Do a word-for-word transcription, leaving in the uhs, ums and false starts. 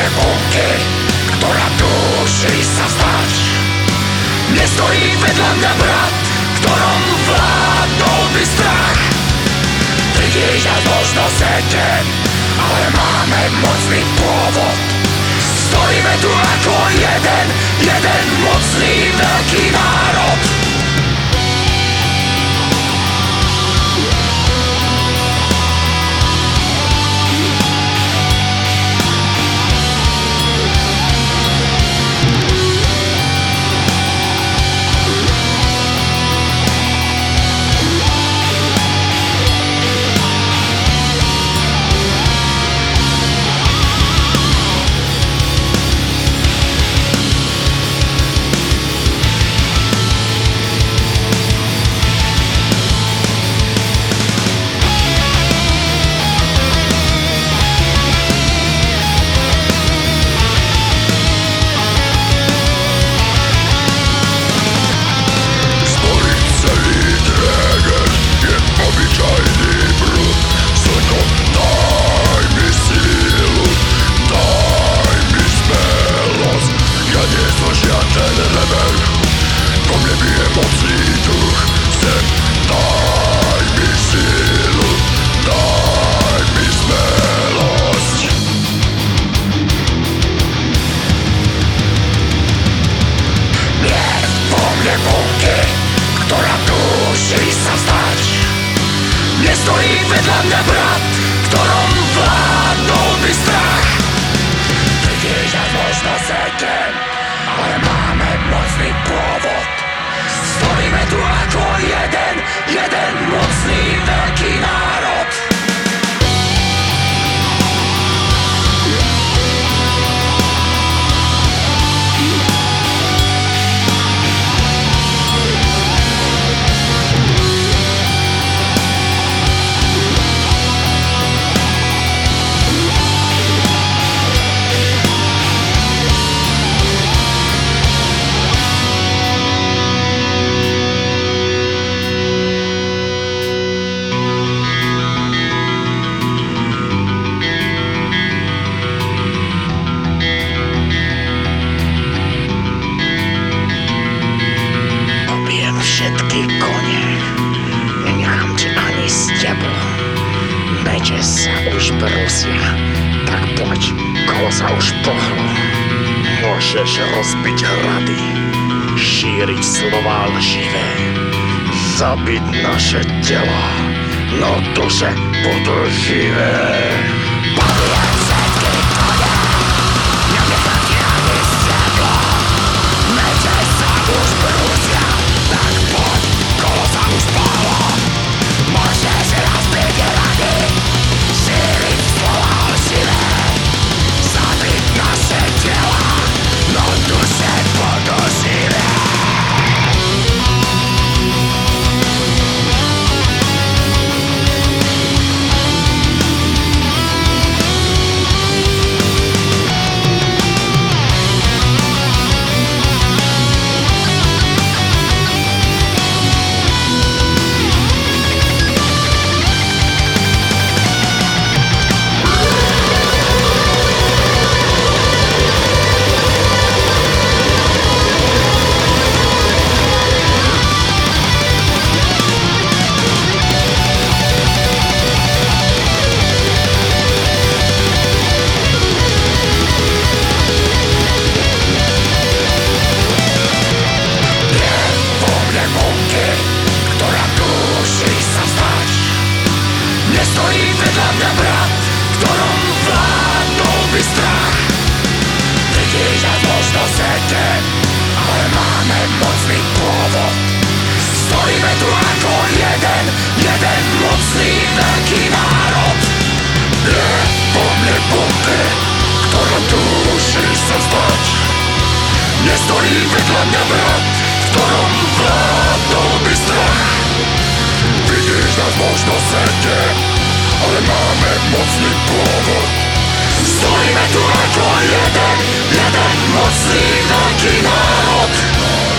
mnie bunty, która duszy sa vzdať. Nestojí vedľa mňa brat, ktorom vládol by strach. Vidíš nás možno sedem, ale máme mocný pôvod. Stojíme tu ako jeden, jeden mocný veľký národ. Ktorá túži sa vzdať. Nestojí vedľa mňa brat, ktorom vládol by strach. Vidíš nás možno sedem, ale máme mocný pôvod. Stojíme tu ako jeden, jeden mocný veľký národ. Všetky kone, nenechám ti ani steblo. Meče sa už brusia, tak poď, kolo sa už pohlo. Môžeš rozbiť hrady, šíriť slová lživé, zabiť naše tela, no duše budú živé. Padla všetky kone, nenechám ti ani steblo. Meče sa už brusia, tak poď, kolo sa už pohlo. Môžeš rozbiť hrady, šíriť slová lživé, zabiť naše tela, no duše budú živé. Nestojí vedľa mňa brat, ktorom vládol by strach. Vidíš nás možno sedem, ale máme mocný pôvod. Stojíme tu ako jeden, jeden mocný veľký národ. Je po mne bunty, ktorá túži sa vzdať. Nestojí vedľa mňa brat, ktorom vládol by strach. Vidíš nás možno sedem, ale máme mocný pôvod. Stojíme tu ako jeden, jeden mocný veľký národ.